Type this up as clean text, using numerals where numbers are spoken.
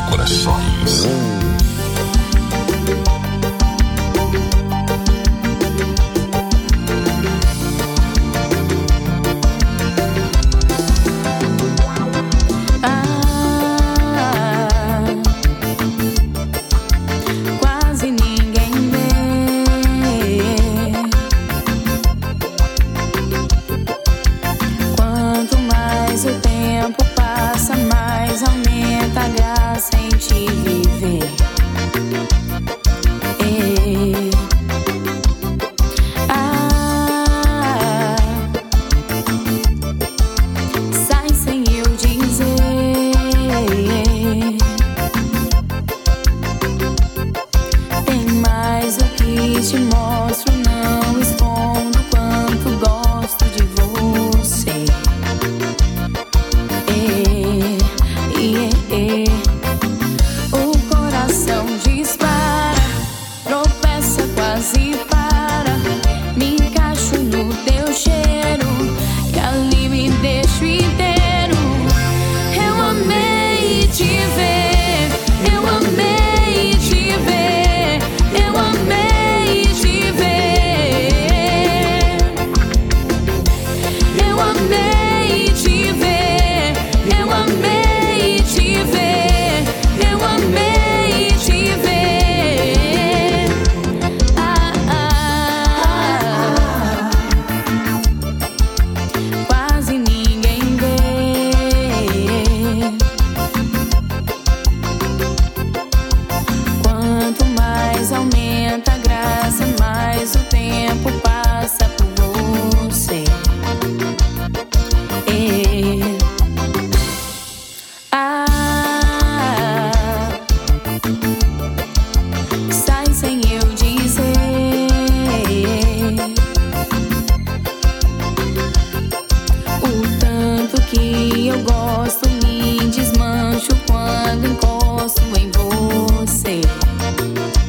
corações. Quase ninguém vê. Quanto mais o tempo passa, mais aumenta a graça em te viver. Sai sem eu dizer. Tem mais o que te mostro, não escondo quanto gosto de você. O coração dispara, tropeça, quase para. Me encaixo no teu cheiro, que ali me deixo inteiro. Eu amei te ver, eu amei te ver, eu amei te ver. Eu amei te ver, eu amei te ver, eu amei te ver. Quase ninguém vê. Quanto mais aumenta a graça, mais o tempo passa por você. Sai sem eu dizer. O tanto que eu gosto, me desmancho quando encosto em você.